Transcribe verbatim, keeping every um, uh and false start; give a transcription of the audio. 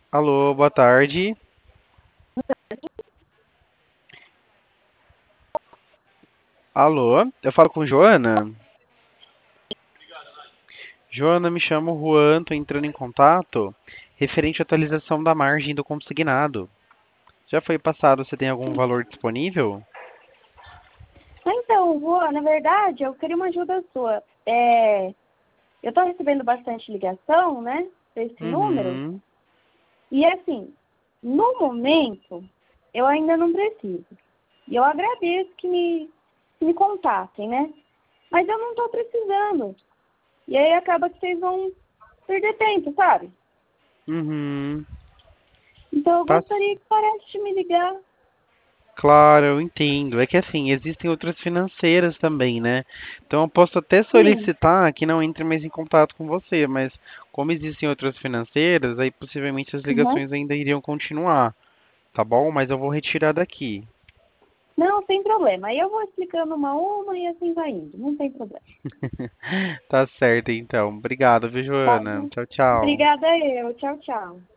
Alô, boa tarde. Alô, eu falo com Joana? Joana, me chamo Juan, tô entrando em contato referente à atualização da margem do consignado. Já foi passado, você tem algum valor disponível? Então, Rô, na verdade, eu queria uma ajuda sua. É, eu estou recebendo bastante ligação, né, desse número, Uhum, e assim, no momento, eu ainda não preciso. E eu agradeço que me, que me contatem, né? Mas eu não estou precisando. E aí acaba que vocês vão perder tempo, sabe? uhum. Então eu Tá, gostaria que parasse de me ligar. claro, eu entendo. É que assim, existem outras financeiras também, né? Então eu posso até Sim, solicitar que não entre mais em contato com você, mas como existem outras financeiras, aí possivelmente as uhum. ligações ainda iriam continuar, tá bom? Mas eu vou retirar daqui. Não, sem problema. Aí eu vou explicando uma a uma e assim vai indo. Não tem problema. Tá certo, então. Obrigado, viu, Tá Joana? bom? Tchau, tchau. Obrigada eu. Tchau, tchau.